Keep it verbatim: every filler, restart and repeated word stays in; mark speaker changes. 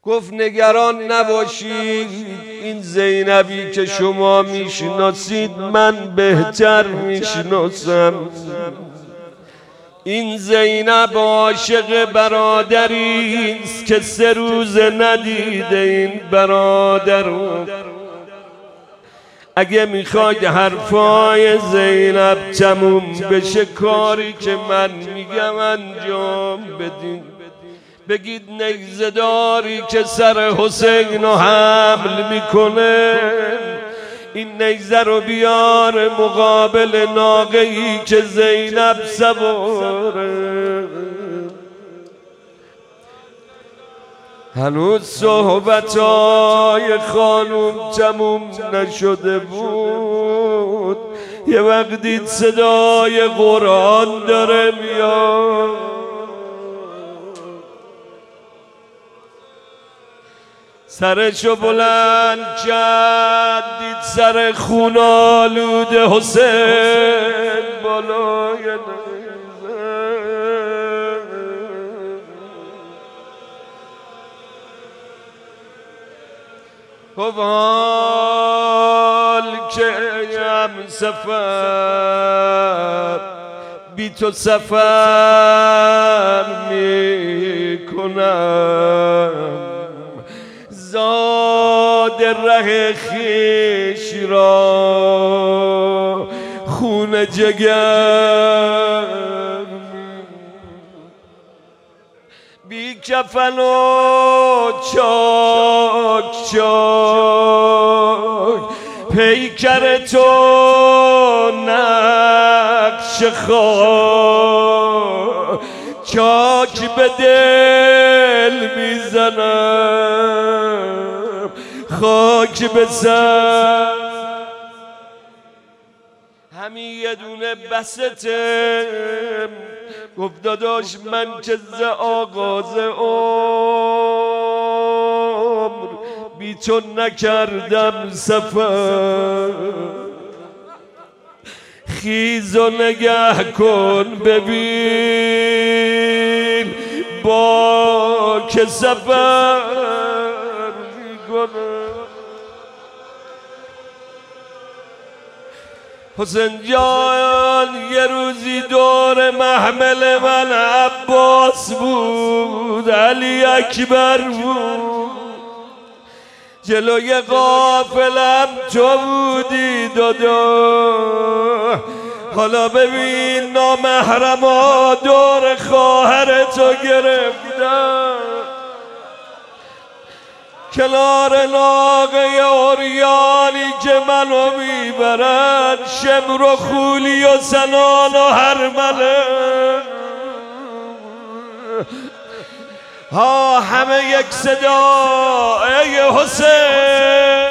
Speaker 1: گفت نگران نباشید، این زینبی که شما میشناسید من بهتر میشناسم. این زینب عاشق برادری است که سه روز ندیده این برادر. اگه میخواید حرفای زینب تموم بشه، کاری که من میگم انجام بدین. بگید نیزه داری که سر حسین رو حمل میکنه، این نیزه رو بیار مقابل ناقه‌ای که زینب سواره. هنوز صحبتای خانوم تموم نشده بود، یه وقت دید صدای قرآن داره میاد. سرشو بلند کرد، دید سر خون آلوده حسین بالای نیزه. خب حال که هم سفر بی تو سفر میکنم، زاد ره خیش را خون جگر، بی کفن و چاک چاک پیکر تو نقش خواه، چاک به دل میزنم خاک به سر. همین یه دونه بستم. گفت داداش من که ز آغاز عمر بی تو نکردم سفر، خیز و نگه کن ببین با که سفر میکنه. حسین جان یه روزی دور محمل من عباس بود، علی اکبر بود، جلوی قافلم تو بودی دادا. حالا ببین نامحرما دور خواهر تو گرفتن، کنار ناقه اوریانی که منو میبرد، شمر و خولی و سنان و هرمله ها همه یک صدا ای حسین.